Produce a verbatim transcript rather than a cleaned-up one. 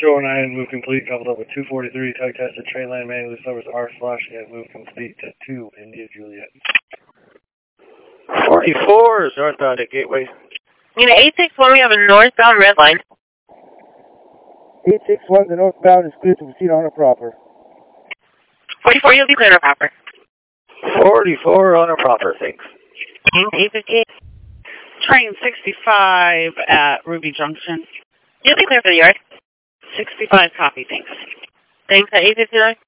two oh nine, move complete, coupled up with two forty-three, tug tested, train line manually, numbers R slash, and move complete to two, India Juliet. forty-four is northbound at Gateway. Unit eight six one, we have a northbound red line. eight six one, the northbound is clear to proceed on a proper. forty-four, you'll be clear on a proper. forty-four on a proper, thanks. eight fifty-eight. Train sixty-five at Ruby Junction. You'll be clear for the yard. sixty-five, copy, thanks. Thanks, at eight fifty-nine.